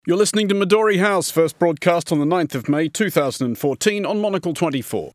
You're listening to Midori House, first broadcast on the 9th of May 2014 on Monocle 24.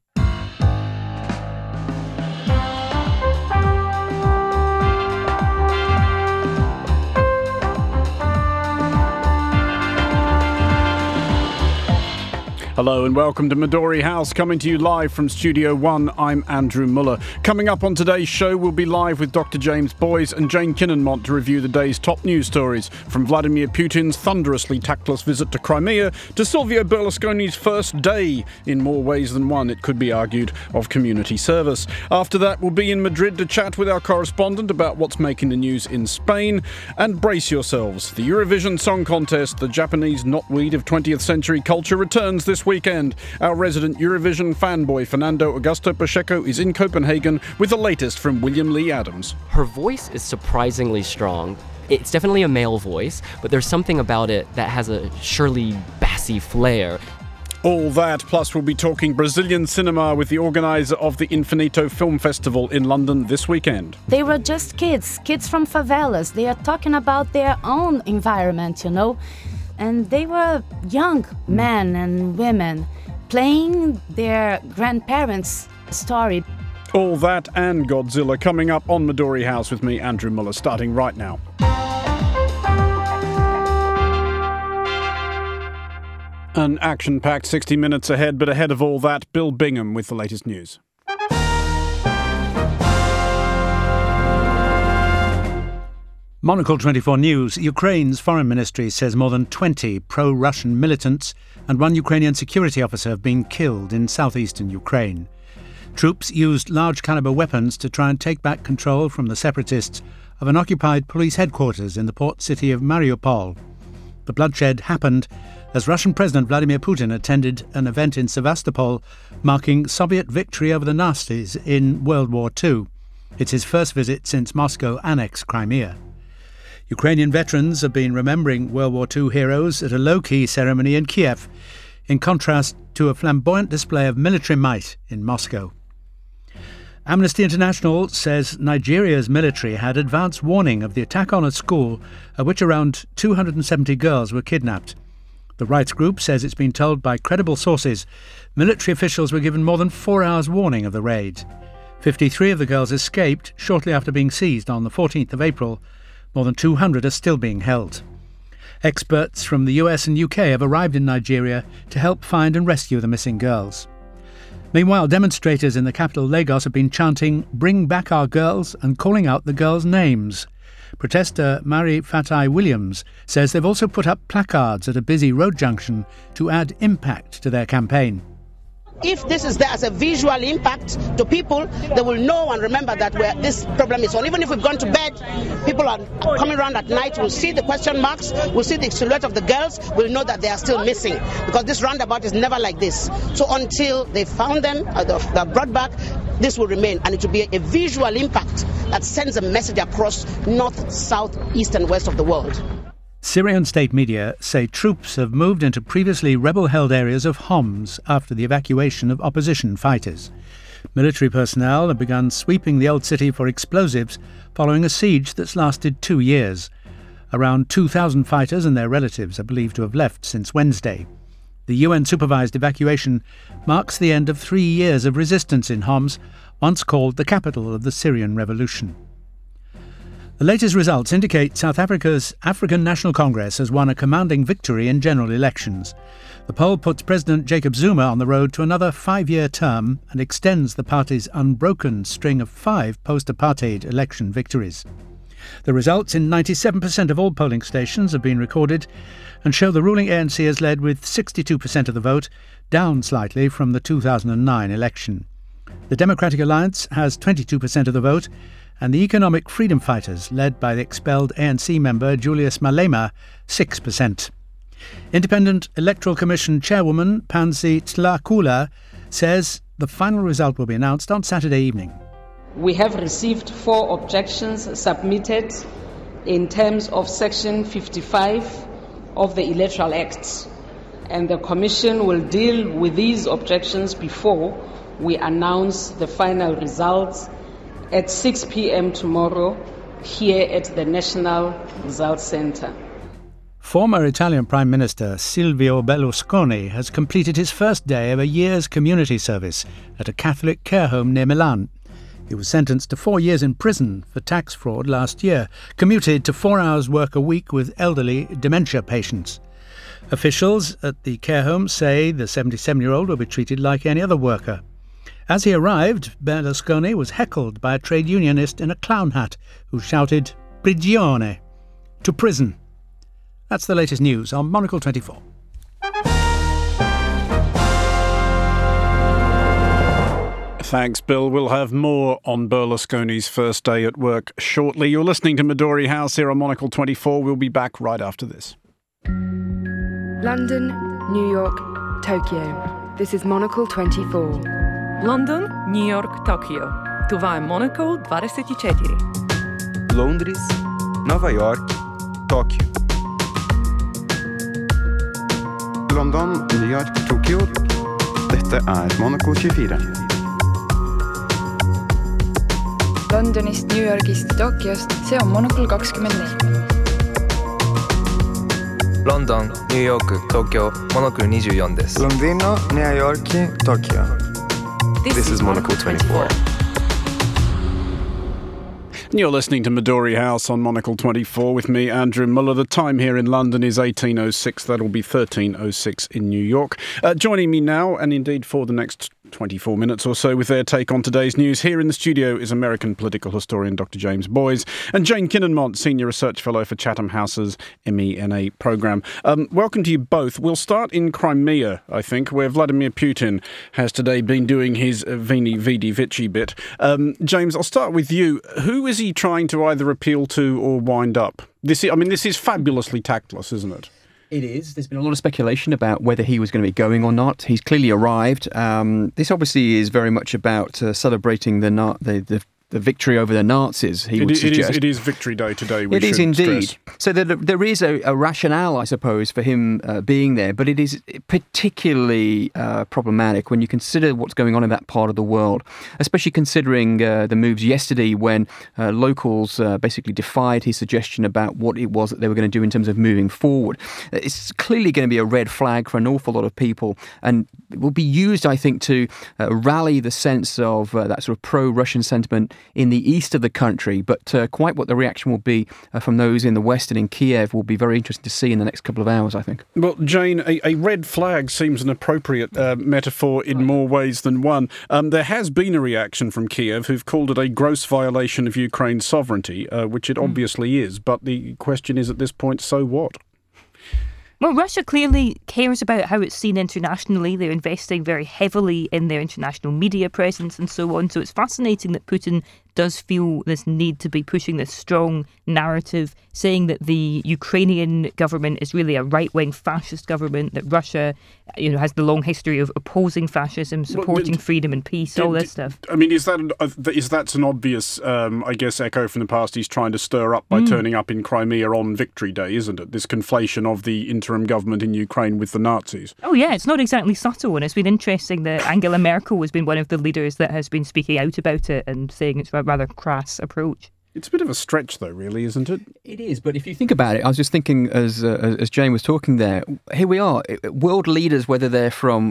Hello and welcome to Midori House, coming to you live from Studio 1. I'm Andrew Muller. Coming up on today's show, we'll be live with Dr. James Boyes and Jane Kinnenmont to review the day's top news stories, from Vladimir Putin's thunderously tactless visit to Crimea to Silvio Berlusconi's first day, in more ways than one, it could be argued, of community service. After that, we'll be in Madrid to chat with our correspondent about what's making the news in Spain. And brace yourselves, the Eurovision Song Contest, the Japanese knotweed of 20th century culture, returns this weekend. Our resident Eurovision fanboy Fernando Augusto Pacheco is in Copenhagen with the latest from William Lee Adams. Her voice is surprisingly strong. It's definitely a male voice, but there's something about it that has a Shirley Bassey flair. All that, plus we'll be talking Brazilian cinema with the organiser of the Infinito Film Festival in London this weekend. They were just kids from favelas. They are talking about their own environment, you know. And they were young men and women playing their grandparents' story. All that and Godzilla coming up on Midori House with me, Andrew Muller, starting right now. An action-packed 60 minutes ahead, but ahead of all that, Bill Bingham with the latest news. Monocle 24 News. Ukraine's foreign ministry says more than 20 pro-Russian militants and one Ukrainian security officer have been killed in southeastern Ukraine. Troops used large-caliber weapons to try and take back control from the separatists of an occupied police headquarters in the port city of Mariupol. The bloodshed happened as Russian President Vladimir Putin attended an event in Sevastopol marking Soviet victory over the Nazis in World War II. It's his first visit since Moscow annexed Crimea. Ukrainian veterans have been remembering World War II heroes at a low-key ceremony in Kiev, in contrast to a flamboyant display of military might in Moscow. Amnesty International says Nigeria's military had advance warning of the attack on a school at which around 270 girls were kidnapped. The rights group says it's been told by credible sources military officials were given more than 4 hours warning of the raid. 53 of the girls escaped shortly after being seized on the 14th of April. More than 200 are still being held. Experts from the US and UK have arrived in Nigeria to help find and rescue the missing girls. Meanwhile, demonstrators in the capital Lagos have been chanting, "Bring back our girls," and calling out the girls' names. Protester Mary Fatai Williams says they've also put up placards at a busy road junction to add impact to their campaign. If this is there as a visual impact to people, they will know and remember that this problem is on. Even if we've gone to bed, people are coming around at night, will see the question marks, will see the silhouette of the girls, will know that they are still missing, because this roundabout is never like this. So until they found them, they're brought back, this will remain, and it will be a visual impact that sends a message across north, south, east and west of the world. Syrian state media say troops have moved into previously rebel-held areas of Homs after the evacuation of opposition fighters. Military personnel have begun sweeping the old city for explosives following a siege that's lasted 2 years. Around 2,000 fighters and their relatives are believed to have left since Wednesday. The UN-supervised evacuation marks the end of 3 years of resistance in Homs, once called the capital of the Syrian revolution. The latest results indicate South Africa's African National Congress has won a commanding victory in general elections. The poll puts President Jacob Zuma on the road to another 5-year term and extends the party's unbroken string of 5 post-apartheid election victories. The results in 97% of all polling stations have been recorded and show the ruling ANC has led with 62% of the vote, down slightly from the 2009 election. The Democratic Alliance has 22% of the vote, and the Economic Freedom Fighters, led by the expelled ANC member Julius Malema, 6%. Independent Electoral Commission Chairwoman Pansy Tlakula says the final result will be announced on Saturday evening. We have received 4 objections submitted in terms of Section 55 of the Electoral Act, and the Commission will deal with these objections before we announce the final results at 6 p.m. tomorrow here at the National Results Centre. Former Italian Prime Minister Silvio Berlusconi has completed his first day of a year's community service at a Catholic care home near Milan. He was sentenced to 4 years in prison for tax fraud last year, commuted to 4 hours work a week with elderly dementia patients. Officials at the care home say the 77-year-old will be treated like any other worker. As he arrived, Berlusconi was heckled by a trade unionist in a clown hat who shouted, "Prigione," to prison. That's the latest news on Monocle 24. Thanks, Bill. We'll have more on Berlusconi's first day at work shortly. You're listening to Midori House here on Monocle 24. We'll be back right after this. London, New York, Tokyo. This is Monocle 24. London, New York, Tokyo. Това е Monocle 24. Londres, Nova York, Tóquio. London, New York, Tokyo. Dette er Monocle 24. Londonist, New Yorgist, Tokyost, see on Monocle 24. London, New York, Tokyo, Monocle 24 です。 Londino, New York, Tokyo. This is Monocle 24. You're listening to Midori House on Monocle 24 with me, Andrew Muller. The time here in London is 18:06. That'll be 13:06 in New York. Joining me now, and indeed for the next 24 minutes or so with their take on today's news, here in the studio is American political historian Dr. James Boys and Jane Kinnenmont, Senior Research Fellow for Chatham House's MENA programme. Welcome to you both. We'll start in Crimea, I think, where Vladimir Putin has today been doing his Veni Vidi Vici bit. James, I'll start with you. Who is he trying to either appeal to or wind up? This is fabulously tactless, isn't it? It is. There's been a lot of speculation about whether he was going to be going or not. He's clearly arrived. This obviously is very much about celebrating the victory over the Nazis, he would suggest. It is Victory Day today. It is indeed. So there is a rationale, I suppose, for him being there, but it is particularly problematic when you consider what's going on in that part of the world, especially considering the moves yesterday when locals basically defied his suggestion about what it was that they were going to do in terms of moving forward. It's clearly going to be a red flag for an awful lot of people, and it will be used, I think, to rally the sense of that sort of pro-Russian sentiment in the east of the country, but quite what the reaction will be from those in the west and in Kiev will be very interesting to see in the next couple of hours, I think. Well, Jane, a red flag seems an appropriate metaphor in more ways than one. There has been a reaction from Kiev who've called it a gross violation of Ukraine's sovereignty, which it obviously is, but the question is at this point, so what? Well, Russia clearly cares about how it's seen internationally. They're investing very heavily in their international media presence and so on. So it's fascinating that Putin does feel this need to be pushing this strong narrative, saying that the Ukrainian government is really a right-wing fascist government, that Russia, has the long history of opposing fascism, supporting freedom and peace, all this stuff. I mean, is that an obvious, echo from the past he's trying to stir up by turning up in Crimea on Victory Day, isn't it? This conflation of the interim government in Ukraine with the Nazis. Oh, yeah, it's not exactly subtle, and it's been interesting that Angela Merkel has been one of the leaders that has been speaking out about it and saying it's a rather crass approach. It's a bit of a stretch, though, really, isn't it? It is, but if you think about it, I was just thinking as Jane was talking there, here we are, world leaders, whether they're from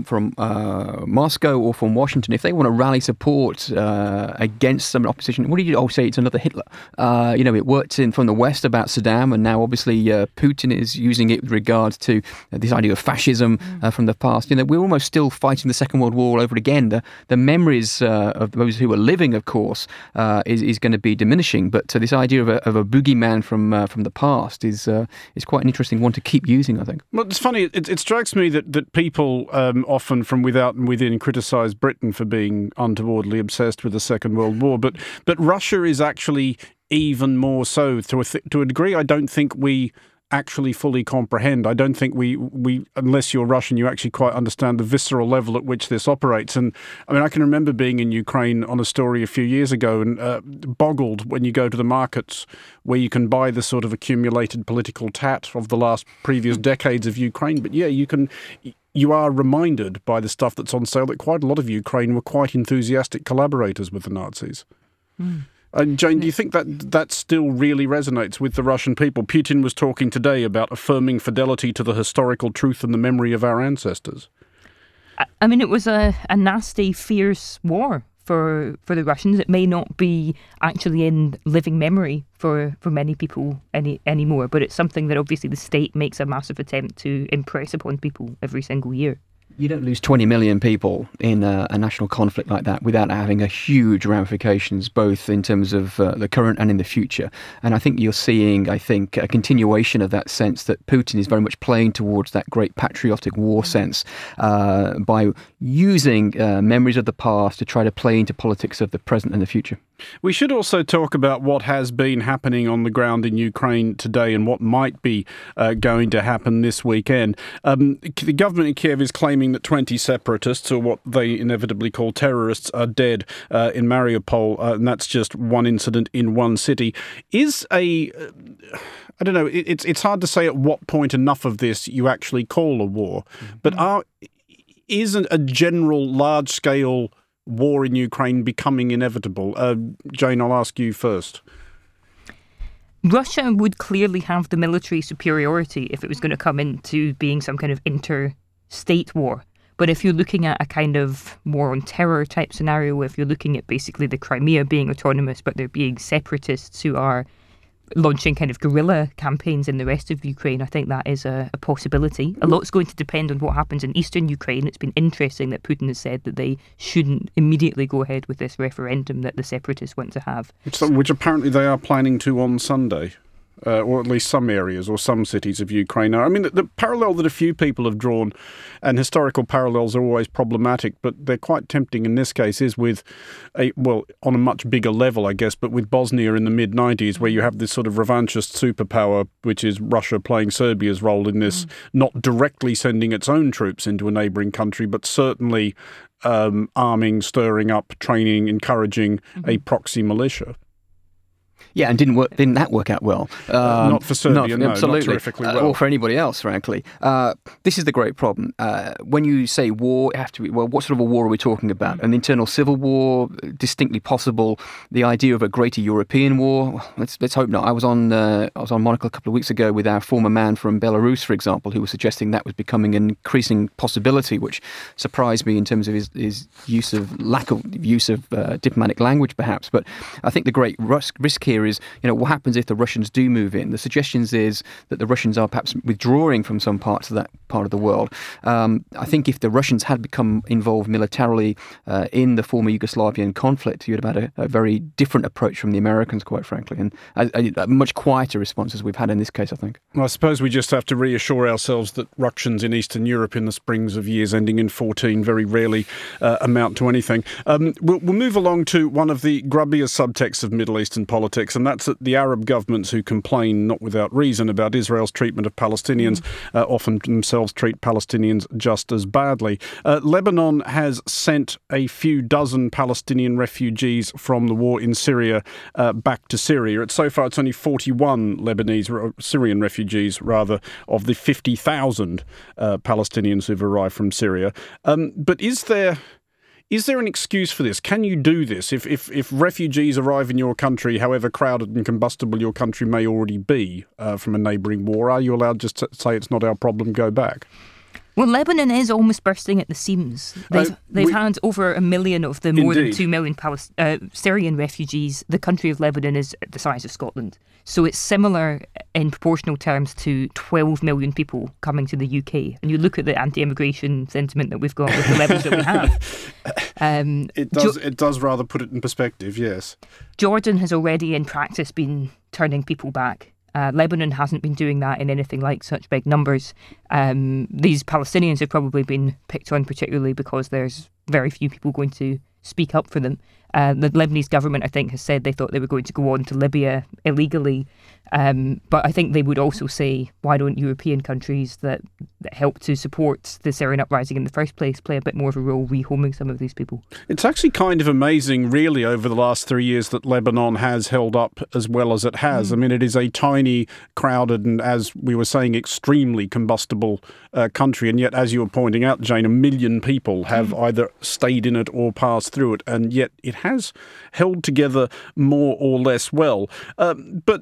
Moscow or from Washington, if they want to rally support against some opposition, what do you say? It's another Hitler. It worked from the West about Saddam, and now obviously Putin is using it with regards to this idea of fascism from the past. We're almost still fighting the Second World War all over again. The memories of those who are living, of course, is going to be diminishing. But this idea of a boogeyman from the past is quite an interesting one to keep using, I think. Well, it's funny. It strikes me that people often from without and within criticise Britain for being untowardly obsessed with the Second World War, but Russia is actually even more so to a degree. I don't think we actually fully comprehend. I don't think we unless you're Russian, you actually quite understand the visceral level at which this operates. And I mean, I can remember being in Ukraine on a story a few years ago and boggled when you go to the markets where you can buy the sort of accumulated political tat of the previous decades of Ukraine. But yeah, you are reminded by the stuff that's on sale that quite a lot of Ukraine were quite enthusiastic collaborators with the Nazis. Jane, do you think that still really resonates with the Russian people? Putin was talking today about affirming fidelity to the historical truth and the memory of our ancestors. I mean, it was a nasty, fierce war for the Russians. It may not be actually in living memory for many people anymore, but it's something that obviously the state makes a massive attempt to impress upon people every single year. You don't lose 20 million people in a national conflict like that without having a huge ramifications, both in terms of the current and in the future. And I think you're seeing, a continuation of that sense that Putin is very much playing towards that great patriotic war sense by using memories of the past to try to play into politics of the present and the future. We should also talk about what has been happening on the ground in Ukraine today and what might be going to happen this weekend. The government in Kiev is claiming that 20 separatists, or what they inevitably call terrorists, are dead in Mariupol, and that's just one incident in one city. I don't know, it's hard to say at what point enough of this you actually call a war, but isn't a general large-scale war in Ukraine becoming inevitable? Jane, I'll ask you first. Russia would clearly have the military superiority if it was going to come into being some kind of interstate war. But if you're looking at a kind of war on terror type scenario, if you're looking at basically the Crimea being autonomous, but there being separatists who are launching kind of guerrilla campaigns in the rest of Ukraine, I think that is a possibility. A lot's going to depend on what happens in eastern Ukraine. It's been interesting that Putin has said that they shouldn't immediately go ahead with this referendum that the separatists want to have. Which apparently they are planning to on Sunday. Or at least some areas or some cities of Ukraine are. I mean, the parallel that a few people have drawn, and historical parallels are always problematic, but they're quite tempting in this case, is with on a much bigger level, I guess, but with Bosnia in the mid-90s, where you have this sort of revanchist superpower, which is Russia playing Serbia's role in this, not directly sending its own troops into a neighbouring country, but certainly arming, stirring up, training, encouraging a proxy militia. Yeah, and didn't that work out well? Not for Serbia, not terrifically well. Or for anybody else, frankly. This is the great problem. When you say war, it has to be, well, what sort of a war are we talking about? An internal civil war, distinctly possible. The idea of a greater European war, let's hope not. I was on Monocle a couple of weeks ago with our former man from Belarus, for example, who was suggesting that was becoming an increasing possibility, which surprised me in terms of his lack of use of diplomatic language, perhaps. But I think the great risk here is, what happens if the Russians do move in? The suggestions is that the Russians are perhaps withdrawing from some parts of that part of the world. I think if the Russians had become involved militarily in the former Yugoslavian conflict, you'd have had a very different approach from the Americans, quite frankly, and a much quieter response as we've had in this case, I think. Well, I suppose we just have to reassure ourselves that ructions in Eastern Europe in the springs of years ending in 14 very rarely amount to anything. We'll move along to one of the grubbier subtexts of Middle Eastern politics, and that's that the Arab governments who complain, not without reason, about Israel's treatment of Palestinians often themselves treat Palestinians just as badly. Lebanon has sent a few dozen Palestinian refugees from the war in Syria back to Syria. So far, it's only 41 Syrian refugees, rather, of the 50,000 Palestinians who've arrived from Syria. But is there an excuse for this? Can you do this? If refugees arrive in your country, however crowded and combustible your country may already be from a neighbouring war, are you allowed just to say it's not our problem, go back? Well, Lebanon is almost bursting at the seams. They've had over 1 million of the more than 2 million Syrian refugees. The country of Lebanon is the size of Scotland. So it's similar in proportional terms to 12 million people coming to the UK. And you look at the anti-immigration sentiment that we've got with the levels that we have. It does rather put it in perspective, yes. Jordan has already in practice been turning people back. Lebanon hasn't been doing that in anything like such big numbers. These Palestinians have probably been picked on particularly because there's very few people going to speak up for them. The Lebanese government, I think, has said they thought they were going to go on to Libya illegally But I think they would also say, why don't European countries that help to support the Syrian uprising in the first place play a bit more of a role rehoming some of these people? It's actually kind of amazing, really, over the last 3 years that Lebanon has held up as well as it has. I mean, it is a tiny, crowded and, as we were saying, extremely combustible country. And yet, as you were pointing out, Jane, 1 million people have either stayed in it or passed through it. And yet it has held together more or less well. But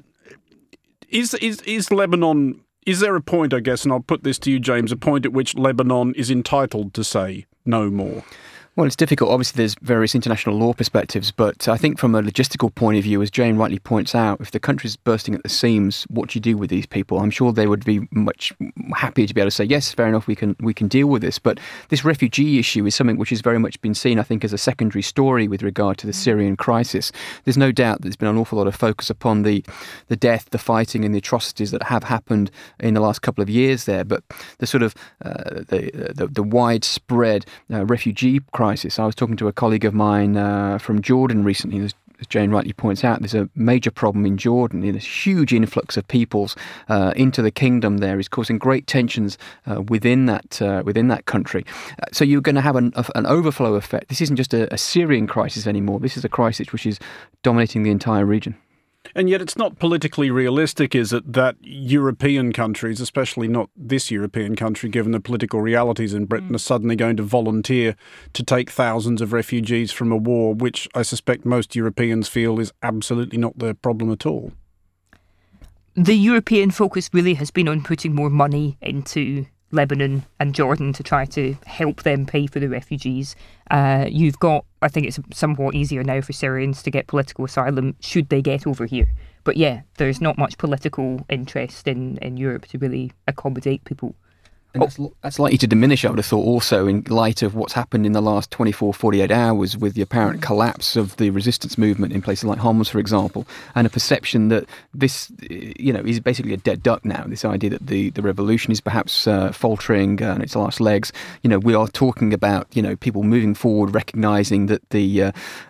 is Lebanon... Is there a point, I guess, and I'll put this to you, James, a point at which Lebanon is entitled to say no more? Well, it's difficult. Obviously, there's various international law perspectives, but I think from a logistical point of view, as Jane rightly points out, if the country's bursting at the seams, what do you do with these people? I'm sure they would be much happier to be able to say, yes, fair enough, we can deal with this. But this refugee issue is something which has very much been seen, I think, as a secondary story with regard to the Syrian crisis. There's no doubt that there's been an awful lot of focus upon the death, the fighting and the atrocities that have happened in the last couple of years there. But the sort of the widespread refugee crisis. I was talking to a colleague of mine from Jordan recently. As Jane rightly points out, there's a major problem in Jordan. There's a huge influx of peoples into the kingdom there is causing great tensions within that country. So you're going to have an overflow effect. This isn't just a Syrian crisis anymore. This is a crisis which is dominating the entire region. And yet it's not politically realistic, is it, that European countries, especially not this European country, given the political realities in Britain, are suddenly going to volunteer to take thousands of refugees from a war, which I suspect most Europeans feel is absolutely not their problem at all? The European focus really has been on putting more money into Lebanon and Jordan to try to help them pay for the refugees. You've got, I think it's somewhat easier now for Syrians to get political asylum should they get over here. But yeah, there's not much political interest in Europe to really accommodate people. And that's likely to diminish, I would have thought, also in light of what's happened in the last 24, 48 hours with the apparent collapse of the resistance movement in places like Homs, for example, and a perception that this, is basically a dead duck now, this idea that the revolution is perhaps faltering on its last legs. We are talking about, people moving forward, recognising that the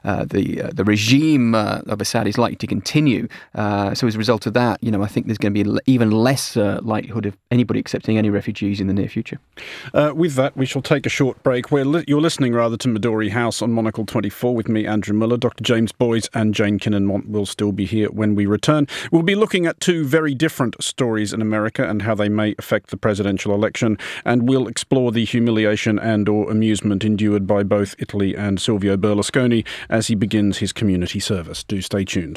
regime of Assad is likely to continue. So as a result of that, I think there's going to be even less likelihood of anybody accepting any refugees in the near future. With that, we shall take a short break. You're listening to Midori House on Monocle 24 with me, Andrew Muller. Dr. James Boys and Jane Kinnan-Mont will still be here when we return. We'll be looking at two very different stories in America and how they may affect the presidential election, and we'll explore the humiliation and or amusement endured by both Italy and Silvio Berlusconi as he begins his community service. Do stay tuned.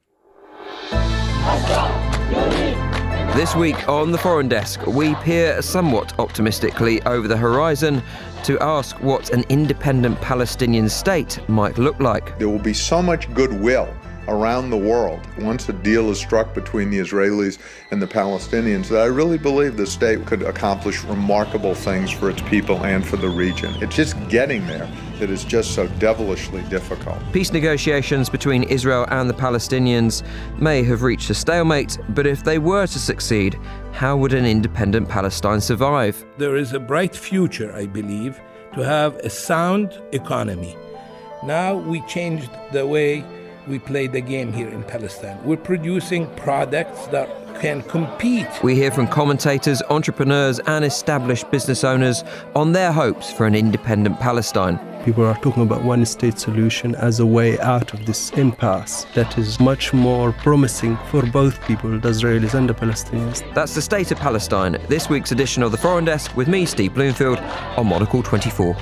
This week on The Foreign Desk, we peer somewhat optimistically over the horizon to ask what an independent Palestinian state might look like. There will be so much goodwill around the world once a deal is struck between the Israelis and the Palestinians that I really believe the state could accomplish remarkable things for its people and for the region. It's just getting there that is just so devilishly difficult. Peace negotiations between Israel and the Palestinians may have reached a stalemate, but if they were to succeed, how would an independent Palestine survive? There is a bright future, I believe, to have a sound economy. Now we changed the way we play the game here in Palestine. We're producing products that can compete. We hear from commentators, entrepreneurs and established business owners on their hopes for an independent Palestine. People are talking about one-state solution as a way out of this impasse that is much more promising for both people, the Israelis and the Palestinians. That's the state of Palestine. This week's edition of The Foreign Desk with me, Steve Bloomfield, on Monocle 24.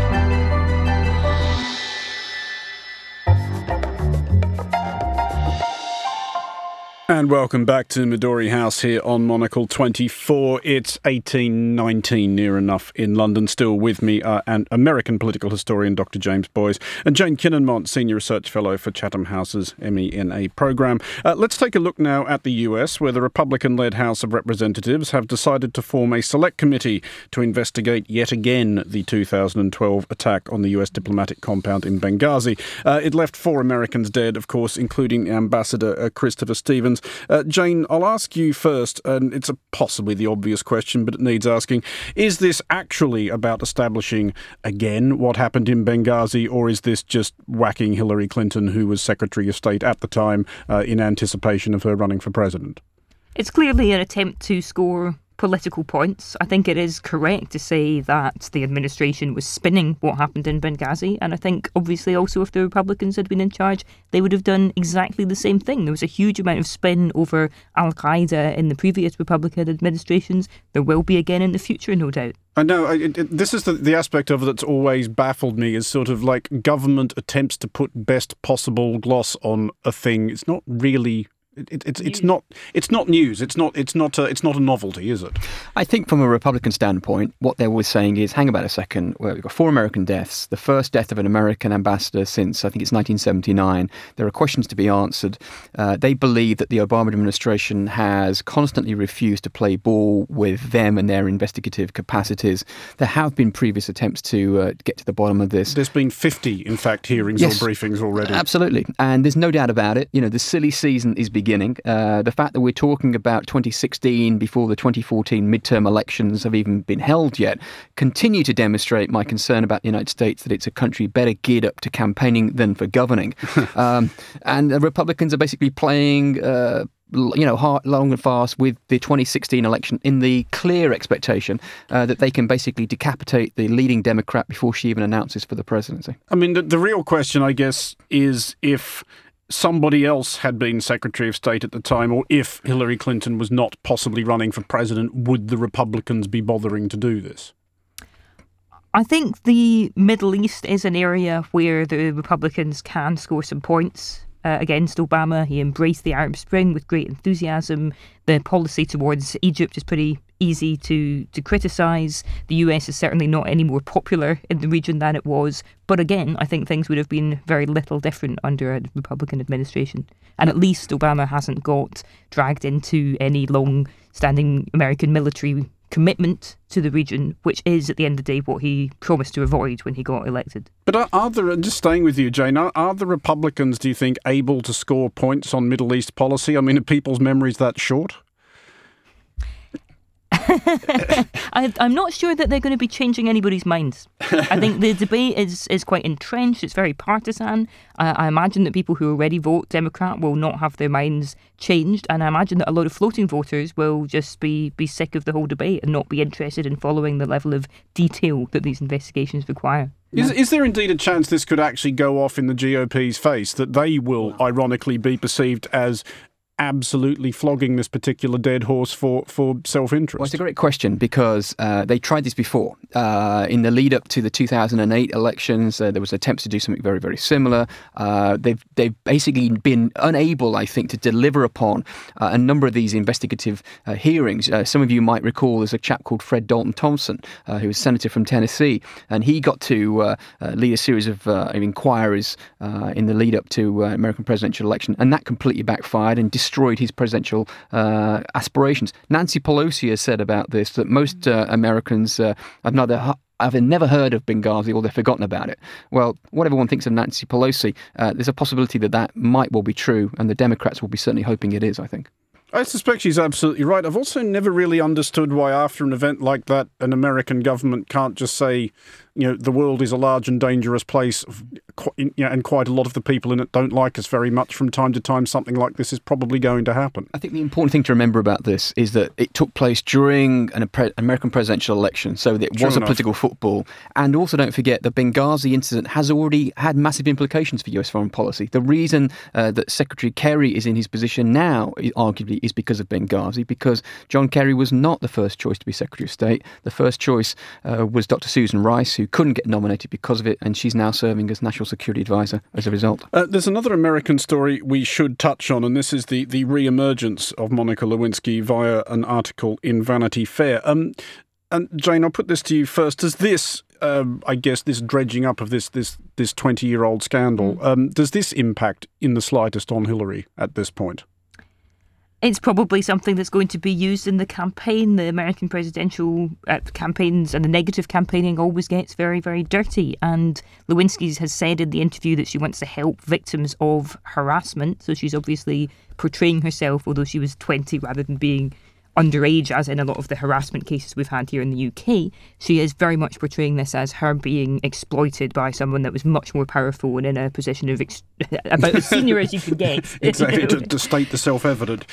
And welcome back to Midori House here on Monocle 24. It's 18:19 near enough in London. Still with me and American political historian Dr. James Boys and Jane Kinnan-Mont, Senior Research Fellow for Chatham House's MENA programme. Let's take a look now at the US, where the Republican-led House of Representatives have decided to form a select committee to investigate yet again the 2012 attack on the US diplomatic compound in Benghazi. It left 4 Americans dead, of course, including Ambassador Christopher Stevens. Jane, I'll ask you first, and it's possibly the obvious question, but it needs asking. Is this actually about establishing, again, what happened in Benghazi, or is this just whacking Hillary Clinton, who was Secretary of State at the time, in anticipation of her running for president? It's clearly an attempt to score political points. I think it is correct to say that the administration was spinning what happened in Benghazi, and I think obviously also if the Republicans had been in charge, they would have done exactly the same thing. There was a huge amount of spin over Al-Qaeda in the previous Republican administrations. There will be again in the future, no doubt. I know, this is the aspect of it that's always baffled me, is sort of like government attempts to put best possible gloss on a thing. It's not really... It's not news. It's not a novelty, is it? I think from a Republican standpoint, what they're always saying is, hang about a second, well, we've got 4 American deaths, the first death of an American ambassador since, I think it's 1979. There are questions to be answered. They believe that the Obama administration has constantly refused to play ball with them and their investigative capacities. There have been previous attempts to get to the bottom of this. There's been 50, in fact, hearings or briefings already. Absolutely. And there's no doubt about it. You know, the silly season is beginning. The fact that we're talking about 2016 before the 2014 midterm elections have even been held yet continue to demonstrate my concern about the United States, that it's a country better geared up to campaigning than for governing. And the Republicans are basically playing hard, long and fast with the 2016 election in the clear expectation that they can basically decapitate the leading Democrat before she even announces for the presidency. I mean, the real question, I guess, is if somebody else had been Secretary of State at the time, or if Hillary Clinton was not possibly running for president, would the Republicans be bothering to do this? I think the Middle East is an area where the Republicans can score some points against Obama. He embraced the Arab Spring with great enthusiasm. The policy towards Egypt is pretty easy to criticise. The US is certainly not any more popular in the region than it was. But again, I think things would have been very little different under a Republican administration. And at least Obama hasn't got dragged into any long-standing American military commitment to the region, which is, at the end of the day, what he promised to avoid when he got elected. But are there, just staying with you, Jane, are the Republicans, do you think, able to score points on Middle East policy? I mean, are people's memories that short? I'm not sure that they're going to be changing anybody's minds. I think the debate is quite entrenched. It's very partisan. I imagine that people who already vote Democrat will not have their minds changed, and I imagine that a lot of floating voters will just be sick of the whole debate and not be interested in following the level of detail that these investigations require. Is there indeed a chance this could actually go off in the GOP's face, that they will ironically be perceived as absolutely flogging this particular dead horse for self-interest? Well, it's a great question, because they tried this before. In the lead up to the 2008 elections, there was attempts to do something very, very similar. They've basically been unable, I think, to deliver upon a number of these investigative hearings. Some of you might recall there's a chap called Fred Dalton Thompson, who was senator from Tennessee, and he got to lead a series of inquiries in the lead up to American presidential election, and that completely backfired and destroyed his presidential aspirations. Nancy Pelosi has said about this that most Americans have never heard of Benghazi, or they've forgotten about it. Well, what everyone thinks of Nancy Pelosi, there's a possibility that might well be true, and the Democrats will be certainly hoping it is, I think. I suspect she's absolutely right. I've also never really understood why after an event like that, an American government can't just say, the world is a large and dangerous place, and quite a lot of the people in it don't like us very much. From time to time, something like this is probably going to happen. I think the important thing to remember about this is that it took place during an American presidential election, so that it was a political football. And also don't forget the Benghazi incident has already had massive implications for US foreign policy. The reason that Secretary Kerry is in his position now, arguably, is because of Benghazi, because John Kerry was not the first choice to be Secretary of State. The first choice was Dr. Susan Rice, who couldn't get nominated because of it, and she's now serving as National Security Advisor as a result. There's another American story we should touch on, and this is the re-emergence of Monica Lewinsky via an article in Vanity Fair. And Jane, I'll put this to you first. Does this, I guess, this dredging up of this 20-year-old scandal, does this impact in the slightest on Hillary at this point? It's probably something that's going to be used in the campaign. The American presidential campaigns and the negative campaigning always gets very, very dirty. And Lewinsky has said in the interview that she wants to help victims of harassment. So she's obviously portraying herself, although she was 20 rather than being underage, as in a lot of the harassment cases we've had here in the UK. She is very much portraying this as her being exploited by someone that was much more powerful and in a position of about as senior as you could get. Exactly, to state the self-evident.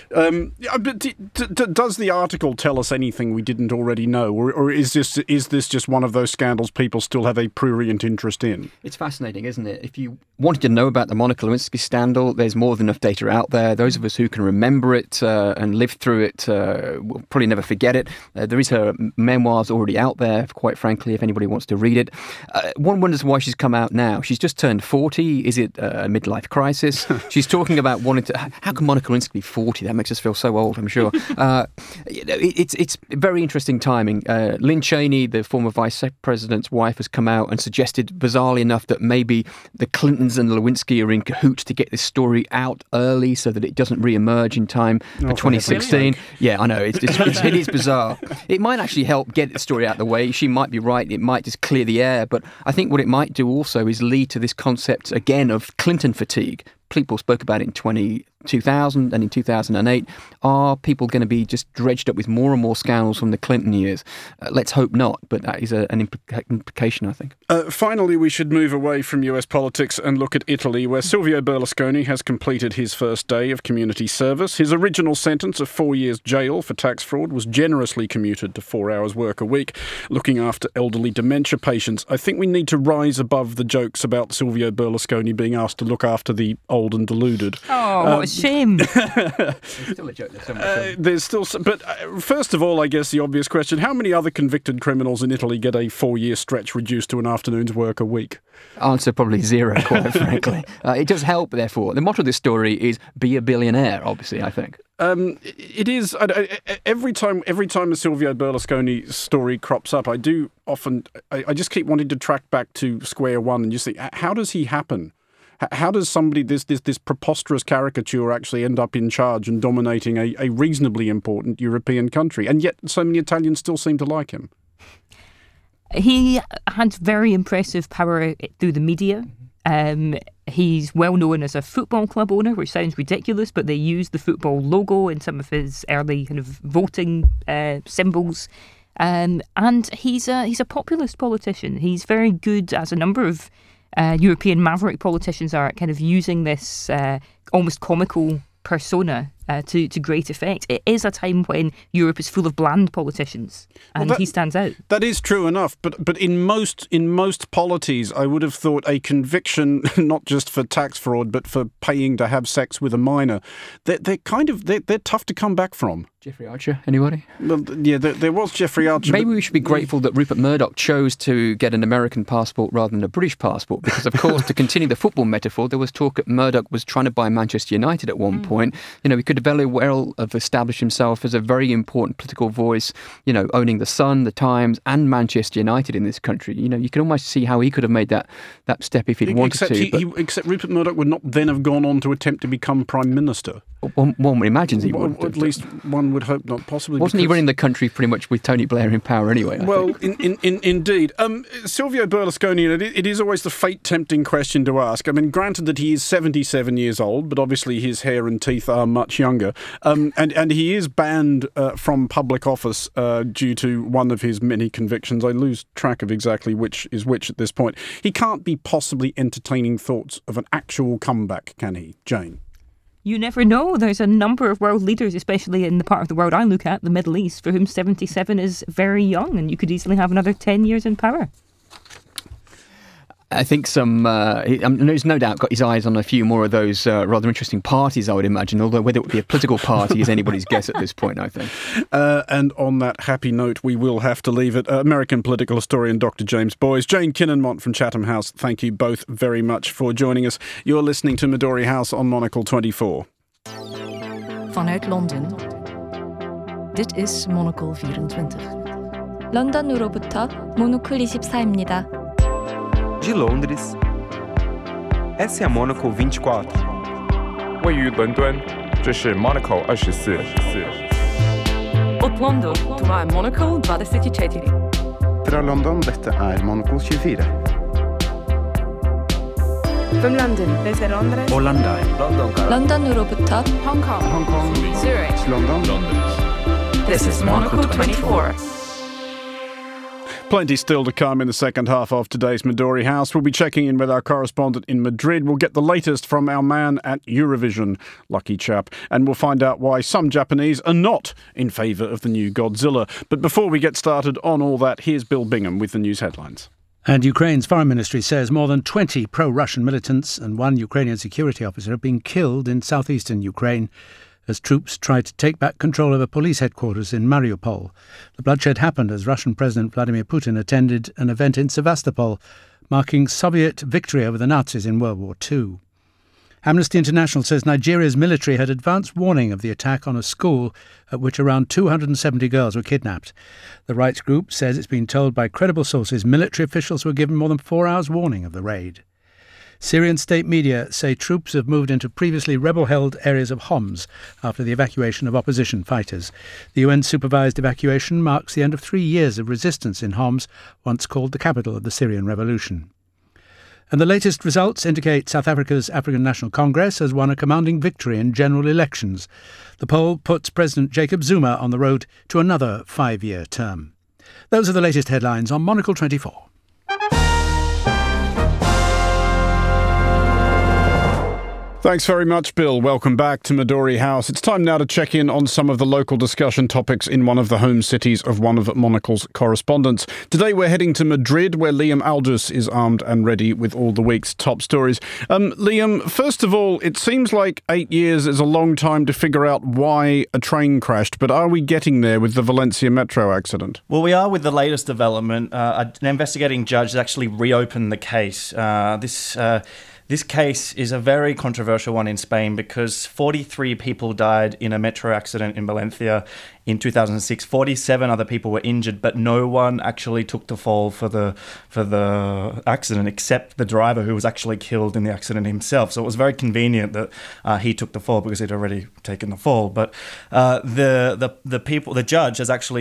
But does the article tell us anything we didn't already know, or is this just one of those scandals people still have a prurient interest in? It's fascinating, isn't it? If you wanted to know about the Monica Lewinsky scandal, there's more than enough data out there. Those of us who can remember it and live through it will probably never forget it. There is her memoirs already out there, quite frankly, if anybody wants to read it. One wonders why she's come out now. She's just turned 40. Is it a midlife crisis? She's talking about wanting to... How can Monica Lewinsky be 40? That makes us feel so old, I'm sure. It's very interesting timing. Lynn Cheney, the former vice president's wife, has come out and suggested, bizarrely enough, that maybe the Clintons and Lewinsky are in cahoots to get this story out early so that it doesn't re-emerge in time for 2016. Yeah, I know. It is bizarre. It might actually help get the story out of the way. She might be right. It might just clear the air. But I think what it might do also is lead to this concept, again, of Clinton fatigue. People spoke about it in 2000 and in 2008. Are people going to be just dredged up with more and more scandals from the Clinton years? Let's hope not, but that is an implication, I think. Finally, we should move away from US politics and look at Italy, where Silvio Berlusconi has completed his first day of community service. His original sentence of 4 years jail for tax fraud was generously commuted to 4 hours work a week, looking after elderly dementia patients. I think we need to rise above the jokes about Silvio Berlusconi being asked to look after the old and deluded. Oh, what a shame. There's still a joke there. There's still some, but first of all, I guess the obvious question, how many other convicted criminals in Italy get a 4-year stretch reduced to an afternoon's work a week? Answer probably zero, quite frankly. It does help, therefore. The motto of this story is be a billionaire, obviously, I think. It is. Every time a Silvio Berlusconi story crops up, I just keep wanting to track back to square one and just think, how does he happen? How does somebody, this preposterous caricature, actually end up in charge and dominating a reasonably important European country? And yet so many Italians still seem to like him. He had very impressive power through the media. He's well known as a football club owner, which sounds ridiculous, but they use the football logo in some of his early kind of voting symbols. And he's a populist politician. He's very good, as a number of European maverick politicians are, kind of using this almost comical persona to great effect. It is a time when Europe is full of bland politicians, and he stands out. That is true enough, but in most polities, I would have thought a conviction, not just for tax fraud, but for paying to have sex with a minor, they're tough to come back from. Jeffrey Archer, anybody? Well, yeah, there was Jeffrey Archer. Maybe we should be grateful that Rupert Murdoch chose to get an American passport rather than a British passport, because, of course, to continue the football metaphor, there was talk that Murdoch was trying to buy Manchester United at one point. You know, he could very well have established himself as a very important political voice, you know, owning the Sun, the Times, and Manchester United in this country. You know, you can almost see how he could have made that step if he'd wanted to. Except Rupert Murdoch would not then have gone on to attempt to become Prime Minister. One imagines he would. At least one would hope not, possibly. Wasn't he running the country pretty much with Tony Blair in power anyway? I think? Indeed. Silvio Berlusconi, it is always the fate-tempting question to ask. I mean, granted that he is 77 years old, but obviously his hair and teeth are much younger. And he is banned from public office due to one of his many convictions. I lose track of exactly which is which at this point. He can't be possibly entertaining thoughts of an actual comeback, can he, Jane? You never know. There's a number of world leaders, especially in the part of the world I look at, the Middle East, for whom 77 is very young, and you could easily have another 10 years in power. I think there's no doubt got his eyes on a few more of those rather interesting parties, I would imagine, although whether it would be a political party is anybody's guess at this point, I think. And on that happy note, we will have to leave it. American political historian Dr. James Boys, Jane Kinnenmont from Chatham House, thank you both very much for joining us. You're listening to Midori House on Monocle 24. Vanuit Londen. Dit is Monocle 24. 런던으로부터 모노클 24입니다. De Londres, essa é a Monocle 24. 位于伦敦，这是 Monaco 24。 Od London, това е Monaco 24. Fra London, dette er Monaco 24. From London, desde Londres. Orlando. 런던으로부터 Hong Kong. Zurich. London. This is Monaco 24. Plenty still to come in the second half of today's Midori House. We'll be checking in with our correspondent in Madrid. We'll get the latest from our man at Eurovision, lucky chap, and we'll find out why some Japanese are not in favour of the new Godzilla. But before we get started on all that, here's Bill Bingham with the news headlines. And Ukraine's foreign ministry says more than 20 pro-Russian militants and one Ukrainian security officer have been killed in southeastern Ukraine as troops tried to take back control of a police headquarters in Mariupol. The bloodshed happened as Russian President Vladimir Putin attended an event in Sevastopol, marking Soviet victory over the Nazis in World War II. Amnesty International says Nigeria's military had advance warning of the attack on a school at which around 270 girls were kidnapped. The rights group says it's been told by credible sources military officials were given more than 4 hours warning of the raid. Syrian state media say troops have moved into previously rebel-held areas of Homs after the evacuation of opposition fighters. The UN-supervised evacuation marks the end of 3 years of resistance in Homs, once called the capital of the Syrian revolution. And the latest results indicate South Africa's African National Congress has won a commanding victory in general elections. The poll puts President Jacob Zuma on the road to another 5-year term. Those are the latest headlines on Monocle 24. Thanks very much, Bill. Welcome back to Midori House. It's time now to check in on some of the local discussion topics in one of the home cities of one of Monocle's correspondents. Today we're heading to Madrid, where Liam Aldous is armed and ready with all the week's top stories. Liam, first of all, it seems like 8 years is a long time to figure out why a train crashed, but are we getting there with the Valencia metro accident? Well, we are with the latest development. An investigating judge has actually reopened the case. This case is a very controversial one in Spain because 43 people died in a metro accident in Valencia in 2006. 47 other people were injured, but no one actually took the fall for the accident except the driver, who was actually killed in the accident himself. So it was very convenient that he took the fall because he'd already taken the fall. But the judge has actually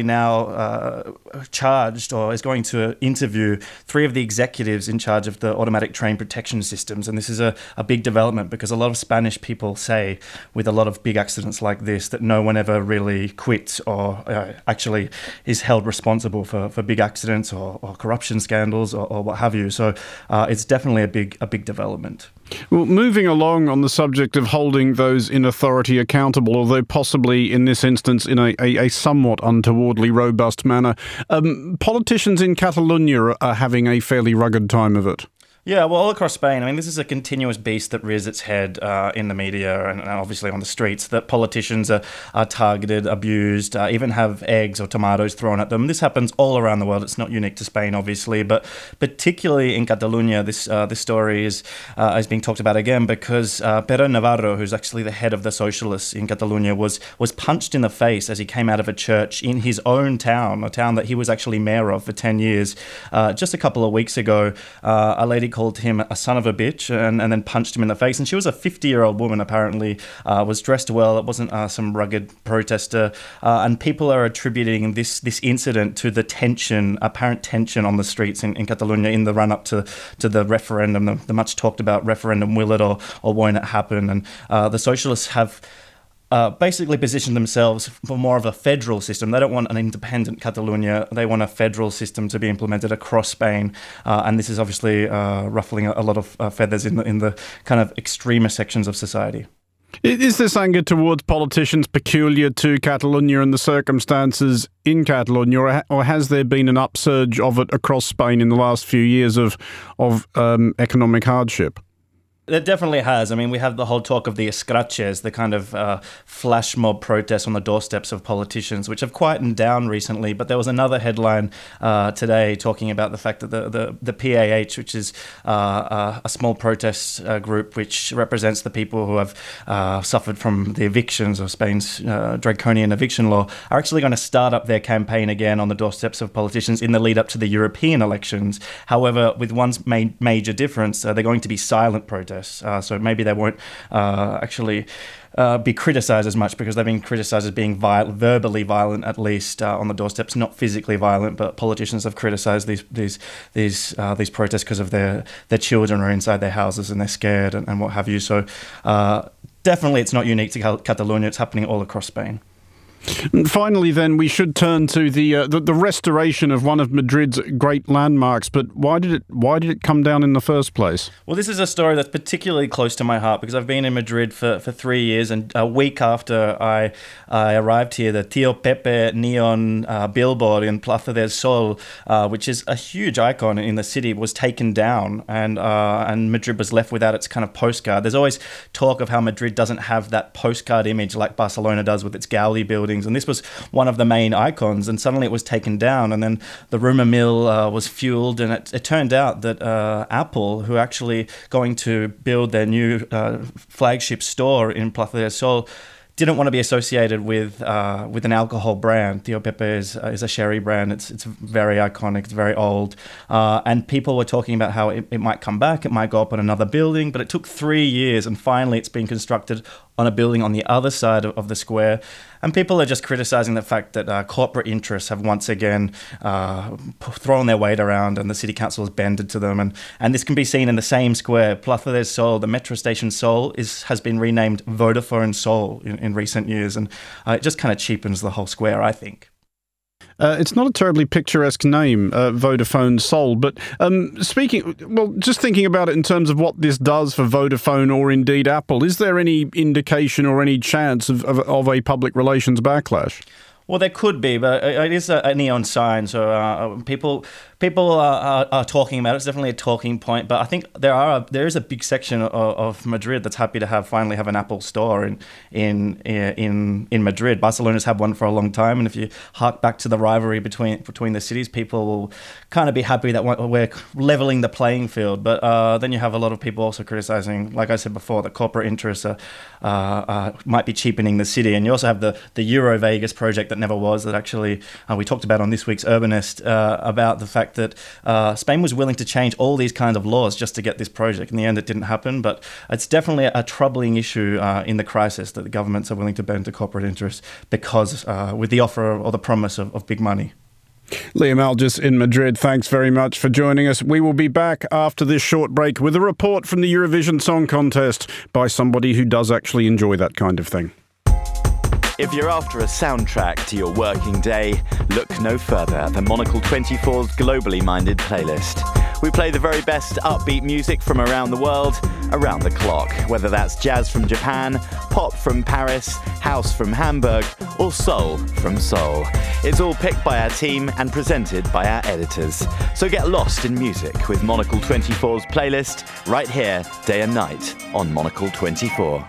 now charged, or is going to interview 3 of the executives in charge of the automatic train protection systems. And this is a big development because a lot of Spanish people say with a lot of big accidents like this that no one ever really quits or actually is held responsible for big accidents or corruption scandals or what have you. So it's definitely a big development. Well, moving along on the subject of holding those in authority accountable, although possibly in this instance in a somewhat untowardly robust manner, politicians in Catalonia are having a fairly rugged time of it. Yeah, well, all across Spain, I mean, this is a continuous beast that rears its head in the media and obviously on the streets, that politicians are targeted, abused, even have eggs or tomatoes thrown at them. This happens all around the world. It's not unique to Spain, obviously, but particularly in Catalonia, this story is being talked about again because Pere Navarro, who's actually the head of the socialists in Catalonia, was punched in the face as he came out of a church in his own town, a town that he was actually mayor of for 10 years. Just a couple of weeks ago, a lady called him a son of a bitch and then punched him in the face. And she was a 50-year-old woman, apparently, was dressed well. It wasn't some rugged protester. And people are attributing this incident to the apparent tension on the streets in Catalonia in the run-up to the referendum, the much-talked-about referendum, will it or won't it happen? And the socialists have basically positioned themselves for more of a federal system. They don't want an independent Catalonia. They want a federal system to be implemented across Spain. And this is obviously ruffling a lot of feathers in the kind of extremist sections of society. Is this anger towards politicians peculiar to Catalonia and the circumstances in Catalonia, or has there been an upsurge of it across Spain in the last few years of economic hardship? It definitely has. I mean, we have the whole talk of the escraches, the kind of flash mob protests on the doorsteps of politicians, which have quietened down recently. But there was another headline today talking about the fact that the PAH, which is a small protest group which represents the people who have suffered from the evictions of Spain's draconian eviction law, are actually going to start up their campaign again on the doorsteps of politicians in the lead up to the European elections. However, with one major difference, they're going to be silent protests. protests. So maybe they won't actually be criticised as much, because they've been criticised as being verbally violent, at least on the doorsteps, not physically violent. But politicians have criticised these protests because of their children are inside their houses and they're scared and what have you. So definitely, it's not unique to Catalonia. It's happening all across Spain. And finally, then, we should turn to the restoration of one of Madrid's great landmarks. But why did it come down in the first place? Well, this is a story that's particularly close to my heart, because I've been in Madrid for 3 years, and a week after I arrived here, the Tío Pepe neon billboard in Plaza del Sol, which is a huge icon in the city, was taken down, and Madrid was left without its kind of postcard. There's always talk of how Madrid doesn't have that postcard image like Barcelona does with its Gaudi building. And this was one of the main icons, and suddenly it was taken down, and then the rumour mill was fueled, and it turned out that Apple, who are actually going to build their new flagship store in Plaza del Sol, didn't want to be associated with an alcohol brand. Tío Pepe is a sherry brand. It's very iconic. It's very old. And people were talking about how it might come back. It might go up on another building. But it took 3 years, and finally it's been constructed on a building on the other side of the square. And people are just criticising the fact that corporate interests have once again thrown their weight around, and the city council has bended to them. And this can be seen in the same square. Plaza del Sol, the metro station Sol, has been renamed Vodafone Sol in recent years. And it just kind of cheapens the whole square, I think. It's not a terribly picturesque name, Vodafone Sol, but just thinking about it in terms of what this does for Vodafone or indeed Apple, is there any indication or any chance of a public relations backlash? Well, there could be, but it is a neon sign, so people are talking about it. It's definitely a talking point, but I think there is a big section of Madrid that's happy to finally have an Apple store in Madrid. Barcelona's had one for a long time, and if you hark back to the rivalry between the cities, people will kind of be happy that we're leveling the playing field. But then you have a lot of people also criticising, like I said before, that corporate interests might be cheapening the city, and you also have the Eurovegas project that never was, that actually we talked about on this week's Urbanist, about the fact that Spain was willing to change all these kinds of laws just to get this project. In the end, it didn't happen, but it's definitely a troubling issue in the crisis that the governments are willing to bend to corporate interests because with the offer or the promise of big money. Liam Algis in Madrid, thanks very much for joining us. We will be back after this short break with a report from the Eurovision Song Contest by somebody who does actually enjoy that kind of thing. If you're after a soundtrack to your working day, look no further than Monocle 24's globally minded playlist. We play the very best upbeat music from around the world, around the clock, whether that's jazz from Japan, pop from Paris, house from Hamburg, or soul from Seoul. It's all picked by our team and presented by our editors. So get lost in music with Monocle 24's playlist right here, day and night, on Monocle 24.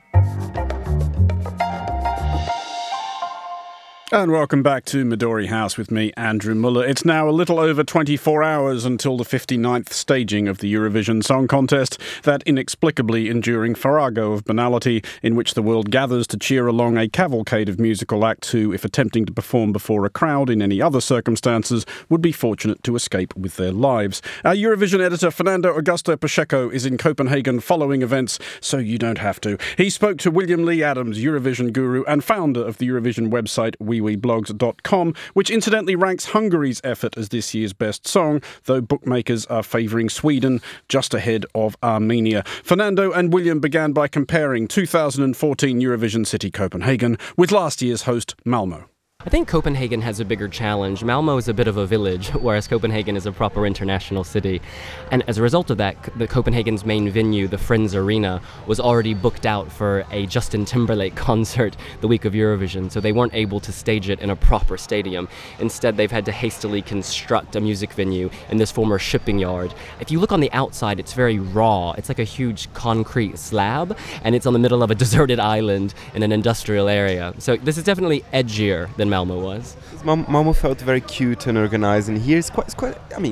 And welcome back to Midori House with me, Andrew Muller. It's now a little over 24 hours until the 59th staging of the Eurovision Song Contest, that inexplicably enduring farrago of banality in which the world gathers to cheer along a cavalcade of musical acts who, if attempting to perform before a crowd in any other circumstances, would be fortunate to escape with their lives. Our Eurovision editor, Fernando Augusto Pacheco, is in Copenhagen following events, so you don't have to. He spoke to William Lee Adams, Eurovision guru and founder of the Eurovision website www.blogs.com, which incidentally ranks Hungary's effort as this year's best song, though bookmakers are favouring Sweden just ahead of Armenia. Fernando and William began by comparing 2014 Eurovision city Copenhagen with last year's host Malmö. I think Copenhagen has a bigger challenge. Malmö is a bit of a village, whereas Copenhagen is a proper international city. And as a result of that, the Copenhagen's main venue, the Friends Arena, was already booked out for a Justin Timberlake concert the week of Eurovision, so they weren't able to stage it in a proper stadium. Instead, they've had to hastily construct a music venue in this former shipping yard. If you look on the outside, it's very raw. It's like a huge concrete slab, and it's on the middle of a deserted island in an industrial area. So this is definitely edgier than Malmö was. Malmö felt very cute and organized, and here it's quite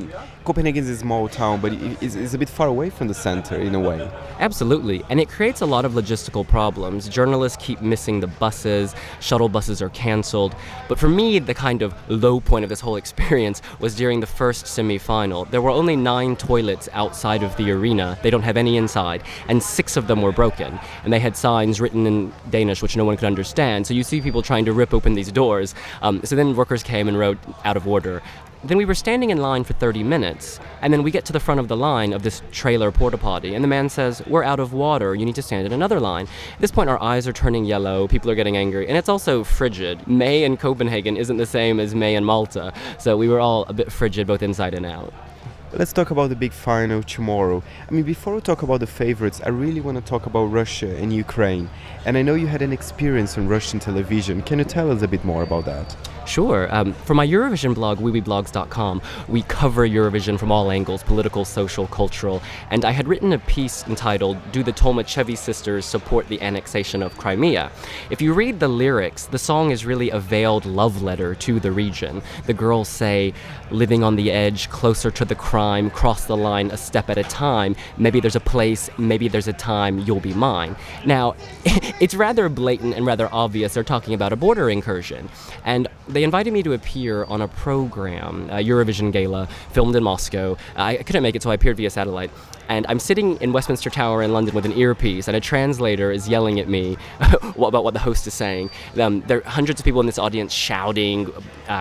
Copenhagen is a small town, but it's a bit far away from the center in a way. Absolutely, and it creates a lot of logistical problems. Journalists keep missing the buses, shuttle buses are canceled. But for me, the kind of low point of this whole experience was during the first semi-final. There were only 9 toilets outside of the arena. They don't have any inside, and 6 of them were broken. And they had signs written in Danish which no one could understand. So you see people trying to rip open these doors. So then workers came and wrote out of order. Then we were standing in line for 30 minutes, and then we get to the front of the line of this trailer porta potty, and the man says, "We're out of water, you need to stand in another line." At this point, our eyes are turning yellow, people are getting angry, and it's also frigid. May in Copenhagen isn't the same as May in Malta, so we were all a bit frigid both inside and out. Let's talk about the big final tomorrow. I mean, before we talk about the favorites, I really want to talk about Russia and Ukraine. And I know you had an experience on Russian television. Can you tell us a bit more about that? Sure. For my Eurovision blog, wiwiblogs.com, we cover Eurovision from all angles, political, social, cultural, and I had written a piece entitled, "Do the Tolmachevi Sisters Support the Annexation of Crimea?" If you read the lyrics, the song is really a veiled love letter to the region. The girls say, "Living on the edge, closer to the crime, cross the line a step at a time, maybe there's a place, maybe there's a time, you'll be mine." Now, it's rather blatant and rather obvious they're talking about a border incursion, and they invited me to appear on a program, a Eurovision gala, filmed in Moscow. I couldn't make it, so I appeared via satellite. And I'm sitting in Westminster Tower in London with an earpiece, and a translator is yelling at me about what the host is saying. There are hundreds of people in this audience shouting,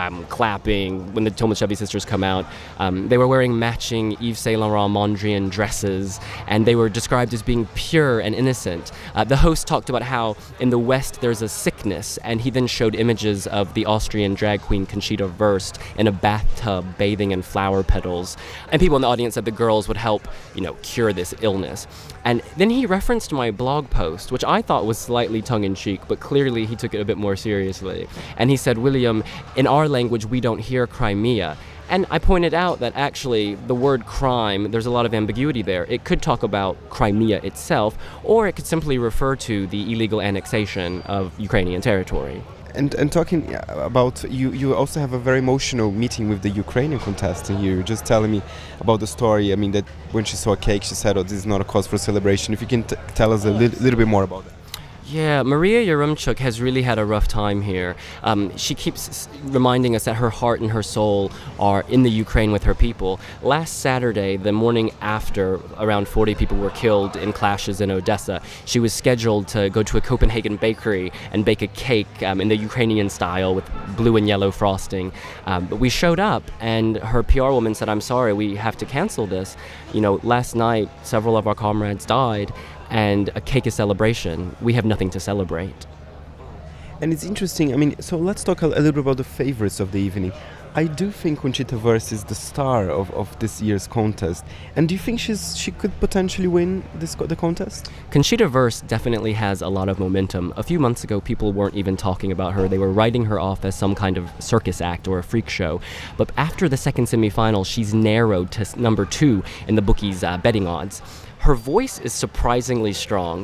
clapping when the Tolmachevi sisters come out. They were wearing matching Yves Saint Laurent Mondrian dresses, and they were described as being pure and innocent. The host talked about how in the West there's a sickness, and he then showed images of the Austrian drag queen Conchita Wurst in a bathtub bathing in flower petals. And people in the audience said the girls would help, cure this illness. And then he referenced my blog post, which I thought was slightly tongue-in-cheek, but clearly he took it a bit more seriously. And he said, "William, in our language we don't hear Crimea." And I pointed out that actually the word crime, there's a lot of ambiguity there. It could talk about Crimea itself, or it could simply refer to the illegal annexation of Ukrainian territory. And talking about, you also have a very emotional meeting with the Ukrainian contestant here. You're just telling me about the story. I mean, that when she saw a cake, she said, "Oh, this is not a cause for celebration." If you can tell us a little bit more about that. Yeah, Maria Yaremchuk has really had a rough time here. She keeps reminding us that her heart and her soul are in the Ukraine with her people. Last Saturday, the morning after around 40 people were killed in clashes in Odessa, she was scheduled to go to a Copenhagen bakery and bake a cake in the Ukrainian style with blue and yellow frosting. But we showed up, and her PR woman said, "I'm sorry, we have to cancel this. Last night, several of our comrades died, and a cake is celebration. We have nothing to celebrate." And it's interesting, so let's talk a little bit about the favorites of the evening. I do think Conchita Wurst is the star of this year's contest. And do you think she could potentially win the contest? Conchita Wurst definitely has a lot of momentum. A few months ago, people weren't even talking about her. They were writing her off as some kind of circus act or a freak show. But after the second semifinal, she's narrowed to number 2 in the bookies' betting odds. Her voice is surprisingly strong.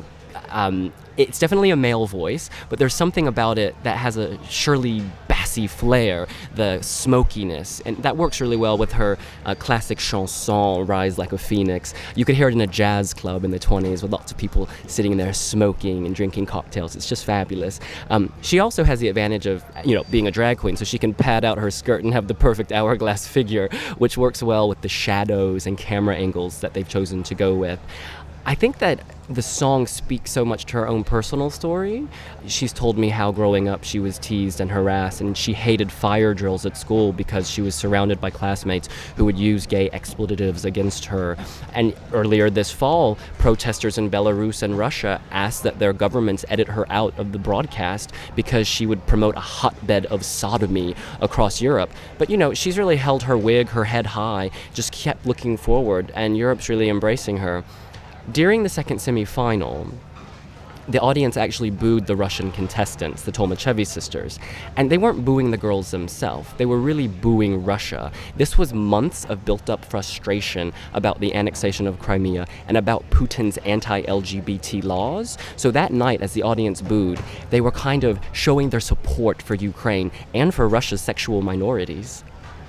It's definitely a male voice, but there's something about it that has a Shirley Bassey flair, the smokiness, and that works really well with her classic chanson, Rise Like a Phoenix. You could hear it in a jazz club in the 20s with lots of people sitting there smoking and drinking cocktails. It's just fabulous. She also has the advantage of, being a drag queen, so she can pad out her skirt and have the perfect hourglass figure, which works well with the shadows and camera angles that they've chosen to go with. I think that the song speaks so much to her own personal story. She's told me how growing up she was teased and harassed, and she hated fire drills at school because she was surrounded by classmates who would use gay expletives against her. And earlier this fall, protesters in Belarus and Russia asked that their governments edit her out of the broadcast because she would promote a hotbed of sodomy across Europe. But she's really held her wig, her head high, just kept looking forward, and Europe's really embracing her. During the second semi-final, the audience actually booed the Russian contestants, the Tolmachevi sisters. And they weren't booing the girls themselves. They were really booing Russia. This was months of built-up frustration about the annexation of Crimea and about Putin's anti-LGBT laws. So that night, as the audience booed, they were kind of showing their support for Ukraine and for Russia's sexual minorities.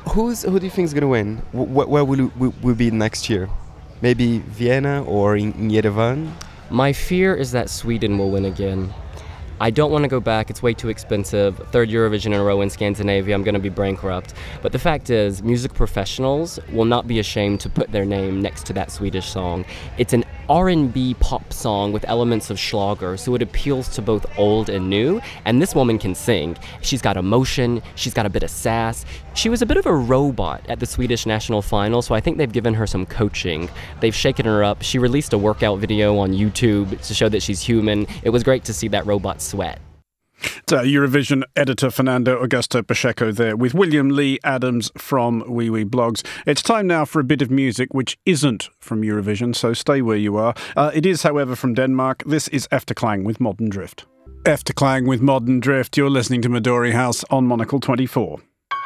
Who do you think is going to win? Where will we be next year? Maybe Vienna or in Yerevan? My fear is that Sweden will win again. I don't want to go back. It's way too expensive. Third Eurovision in a row in Scandinavia. I'm going to be bankrupt. But the fact is, music professionals will not be ashamed to put their name next to that Swedish song. It's an R&B pop song with elements of Schlager, so it appeals to both old and new. And this woman can sing. She's got emotion. She's got a bit of sass. She was a bit of a robot at the Swedish national final, so I think they've given her some coaching. They've shaken her up. She released a workout video on YouTube to show that she's human. It was great to see that robot sweat. So Eurovision editor Fernando Augusto Pacheco there with William Lee Adams from Wee Wee Blogs. It's time now for a bit of music which isn't from Eurovision, so stay where you are. It is, however, from Denmark. This is Efterklang with Modern Drift. Efterklang with Modern Drift. You're listening to Midori House on Monocle 24.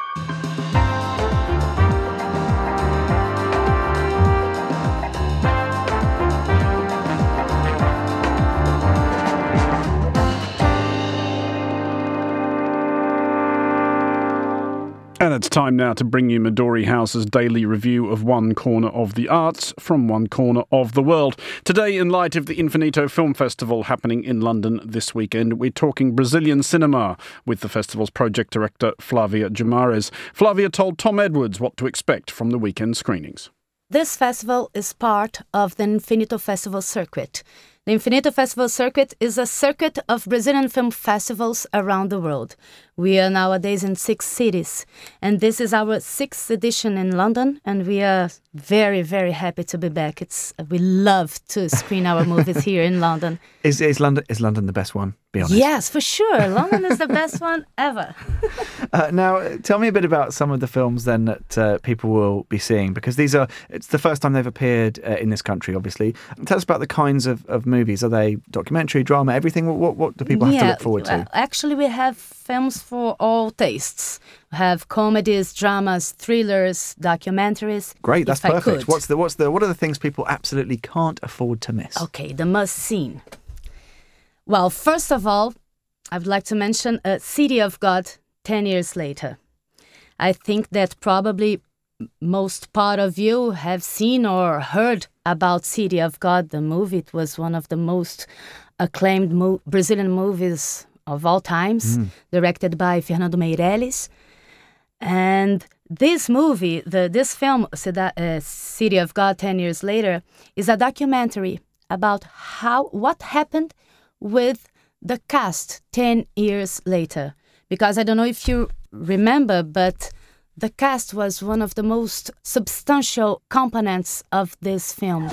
And it's time now to bring you Midori House's daily review of one corner of the arts from one corner of the world. Today, in light of the Infinito Film Festival happening in London this weekend, we're talking Brazilian cinema with the festival's project director, Flavia Guimarães. Flavia told Tom Edwards what to expect from the weekend screenings. This festival is part of the Infinito Festival circuit. The Infinito Festival circuit is a circuit of Brazilian film festivals around the world. We are nowadays in 6 cities, and this is our 6th edition in London, and we are very, very happy to be back. We love to screen our movies here in London. Is London the best one? Be honest. Yes, for sure. London is the best one ever. Now, tell me a bit about some of the films then that people will be seeing, because it's the first time they've appeared in this country, obviously. Tell us about the kinds of movies. Are they documentary, drama, everything? What do people have to look forward to? Actually, we have films for all tastes. We have comedies, dramas, thrillers, documentaries. Great, that's perfect. What are the things people absolutely can't afford to miss? Okay, the must-see. Well, first of all, I would like to mention City of God, 10 years later. I think that probably most part of you have seen or heard about City of God, the movie. It was one of the most acclaimed Brazilian movies of all times, directed by Fernando Meirelles. And this movie, this film, City of God 10 years later, is a documentary about what happened with the cast 10 years later. Because I don't know if you remember, but the cast was one of the most substantial components of this film.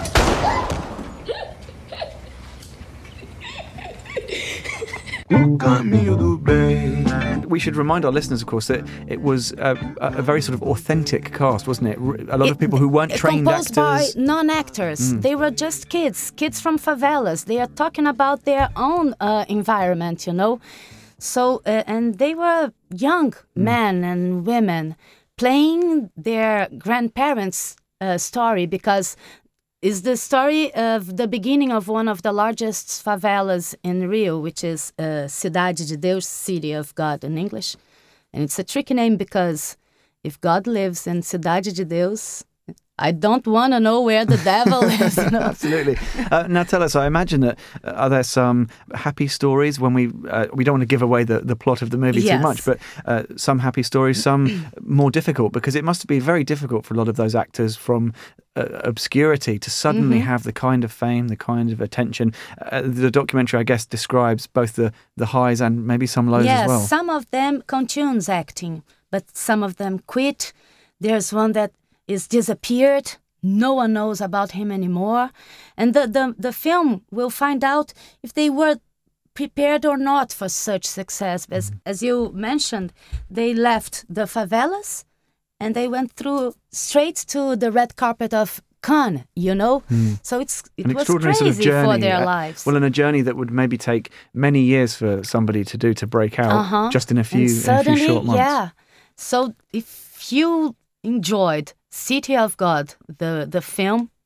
We should remind our listeners, of course, that it was a very sort of authentic cast, wasn't it? A lot of people who weren't trained actors. Composed by non-actors. They were just kids from favelas. They are talking about their own environment, you know. So, and they were young men and women playing their grandparents' story, because it's the story of the beginning of one of the largest favelas in Rio, which is Cidade de Deus, City of God in English. And it's a tricky name because if God lives in Cidade de Deus, I don't want to know where the devil lives. You know? Absolutely. Now tell us, I imagine that are there some happy stories when we don't want to give away the plot of the movie too much, but some happy stories, some more difficult, because it must be very difficult for a lot of those actors from obscurity to suddenly have the kind of fame, the kind of attention. The documentary, I guess, describes both the highs and maybe some lows as well. Yes, some of them continues acting, but some of them quit. There's one that is disappeared. No one knows about him anymore. And the film will find out if they were prepared or not for such success. As you mentioned, they left the favelas and they went straight to the red carpet of Cannes, you know? So it was crazy sort of journey, for their lives. Well, and a journey that would maybe take many years for somebody to do, to break out just in a few short months. Yeah. So if you enjoyed City of God, the film,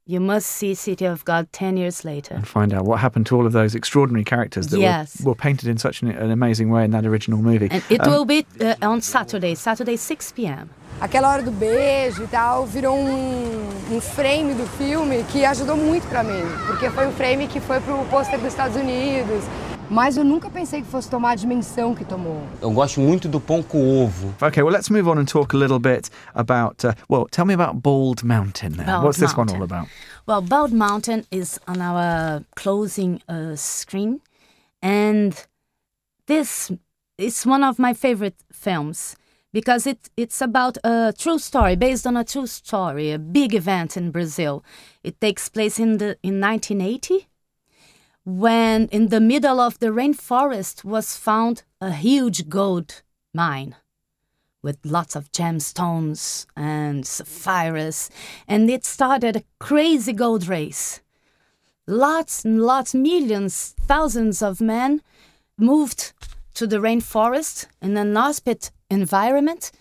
You must see City of God 10 years later. And find out what happened to all of those extraordinary characters that were painted in such an amazing way in that original movie. And it will be on Saturday 6 p.m. Aquela hora do beijo e tal virou frame do filme que ajudou muito pra mim, porque foi frame que foi pro pôster dos Estados Unidos. Mas eu nunca pensei que fosse tomar a dimensão que tomou. Eu gosto muito do pão com ovo. Okay, well, let's move on and talk a little bit about, tell me about Bald Mountain now. What's this one all about? Well, Bald Mountain is on our closing screen, and this is one of my favorite films because it's about a true story, based on a true story, a big event in Brazil. It takes place in 1980. When in the middle of the rainforest was found a huge gold mine with lots of gemstones and sapphires, and it started a crazy gold race. Lots and lots, millions, thousands of men moved to the rainforest in an inhospitable environment,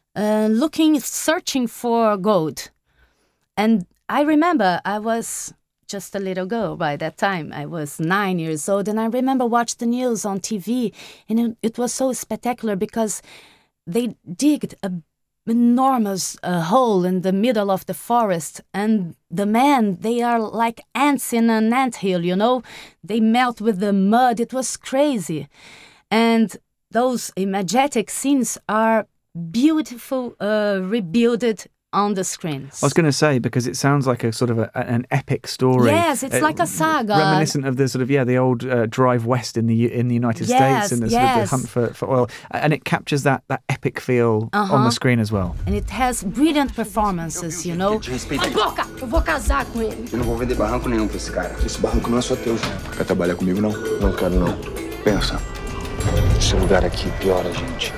searching for gold. And I remember I was just a little girl by that time. I was 9 years old, and I remember watching the news on TV, and it was so spectacular because they digged an enormous hole in the middle of the forest, and the men, they are like ants in an anthill, you know? They melt with the mud. It was crazy. And those majestic scenes are beautiful, rebuilt on the screens. I was going to say, because it sounds like a sort of an epic story. Yes, it's like a saga. Reminiscent of the sort of, the old drive west in the United States and the sort of the hunt for oil. And it captures that epic feel on the screen as well. And it has brilliant performances, you know. Boca! Eu vou casar com ele. Eu não vou vender barranco nenhum pra esse cara. Esse barranco não é só teu. Quer trabalhar comigo, não? Não quero, não. Pensa. Esse lugar aqui piora a gente.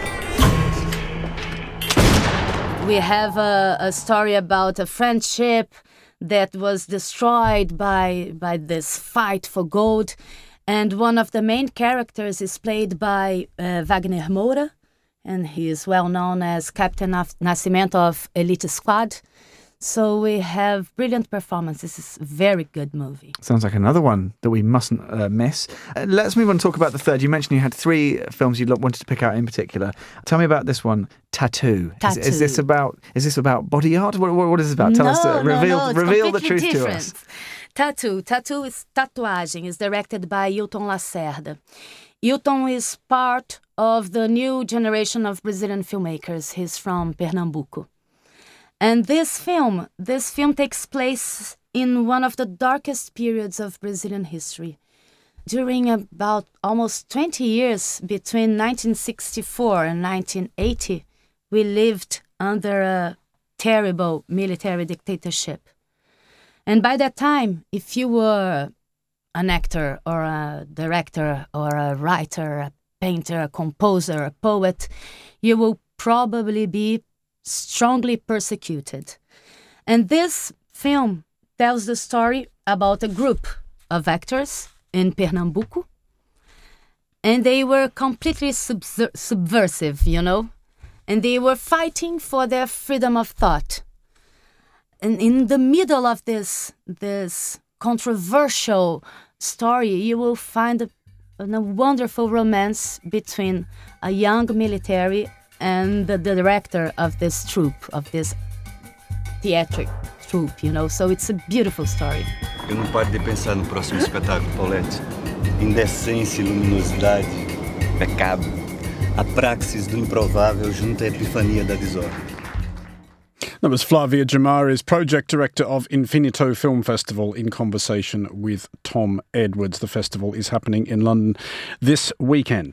We have a story about a friendship that was destroyed by this fight for gold. And one of the main characters is played by Wagner Moura, and he is well known as Captain Nascimento of Elite Squad. So we have brilliant performances. It's a very good movie. Sounds like another one that we mustn't miss. Let's move on and talk about the third. You mentioned you had 3 films you wanted to pick out in particular. Tell me about this one, Tattoo. Is this about body art? What is this about? Tell us. Reveal the truth to us. Tattoo is Tatuagem. Is directed by Hilton Lacerda. Hilton is part of the new generation of Brazilian filmmakers. He's from Pernambuco. And this film takes place in one of the darkest periods of Brazilian history. During about almost 20 years, between 1964 and 1980, we lived under a terrible military dictatorship. And by that time, if you were an actor or a director or a writer, a painter, a composer, a poet, you will probably be strongly persecuted. And this film tells the story about a group of actors in Pernambuco, and they were completely subversive, you know, and they were fighting for their freedom of thought. And in the middle of this controversial story, you will find a wonderful romance between a young military and the director of this troupe, of this theatric troupe, you know. So it's a beautiful story. Eu não paro de pensar no próximo espetáculo, Paulette. Indecência e luminosidade, pecado. A praxis do improvável junto à epifania da desordem. That was Flavia Jamari's project director of Infinito Film Festival in conversation with Tom Edwards. The festival is happening in London this weekend.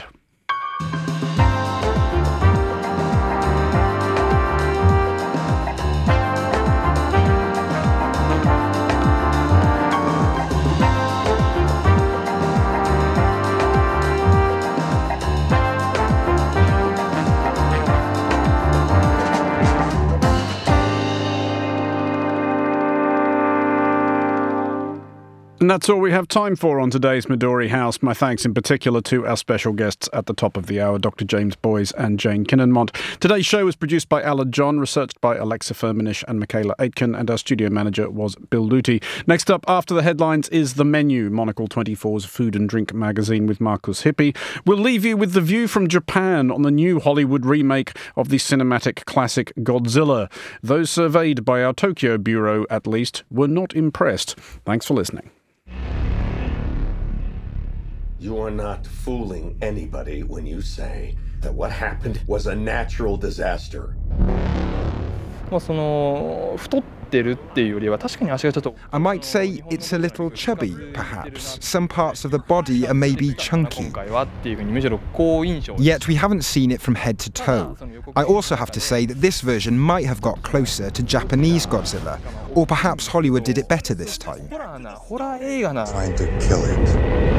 And that's all we have time for on today's Midori House. My thanks in particular to our special guests at the top of the hour, Dr. James Boys and Jane Kinnenmont. Today's show was produced by Alan John, researched by Alexa Firminish and Michaela Aitken, and our studio manager was Bill Luty. Next up, after the headlines, is The Menu, Monocle 24's food and drink magazine with Markus Hippie. We'll leave you with the view from Japan on the new Hollywood remake of the cinematic classic Godzilla. Those surveyed by our Tokyo bureau, at least, were not impressed. Thanks for listening. You are not fooling anybody when you say that what happened was a natural disaster. I might say it's a little chubby, perhaps. Some parts of the body are maybe chunky. Yet we haven't seen it from head to toe. I also have to say that this version might have got closer to Japanese Godzilla, or perhaps Hollywood did it better this time. Trying to kill it.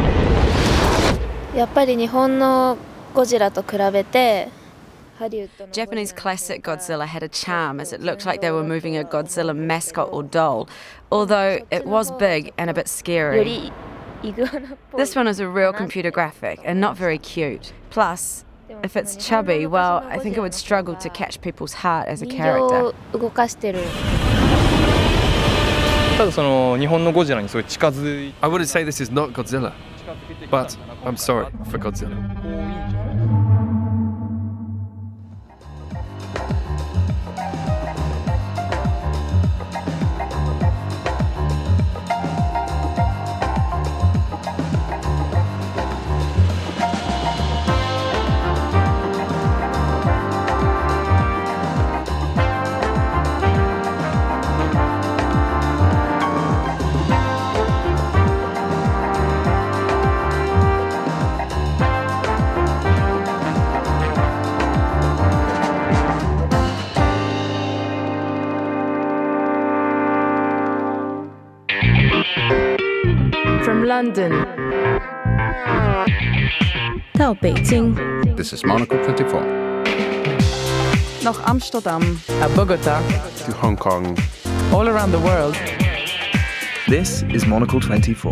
やっぱり日本のゴジラと比べて Japanese classic Godzilla had a charm as it looked like they were moving a Godzilla mascot or doll, although it was big and a bit scary. This one is a real computer graphic and not very cute. Plus, if it's chubby, well, I think it would struggle to catch people's heart as a character. I wouldn't say this is not Godzilla, but I'm sorry for Godzilla. From London 到北京 This is Monocle 24. Nach Amsterdam, Bogota, To Hong Kong. all around the world. This is Monocle 24.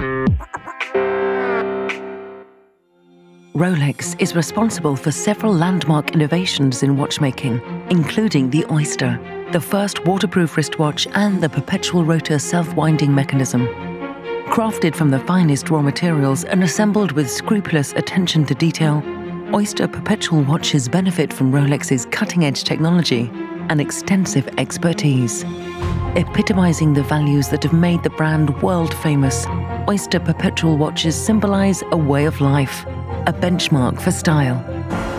Rolex is responsible for several landmark innovations in watchmaking, including the Oyster, the first waterproof wristwatch, and the perpetual rotor self-winding mechanism. Crafted from the finest raw materials and assembled with scrupulous attention to detail, Oyster perpetual watches benefit from Rolex's cutting-edge technology and extensive expertise. Epitomizing the values that have made the brand world-famous, Oyster perpetual watches symbolize a way of life, a benchmark for style.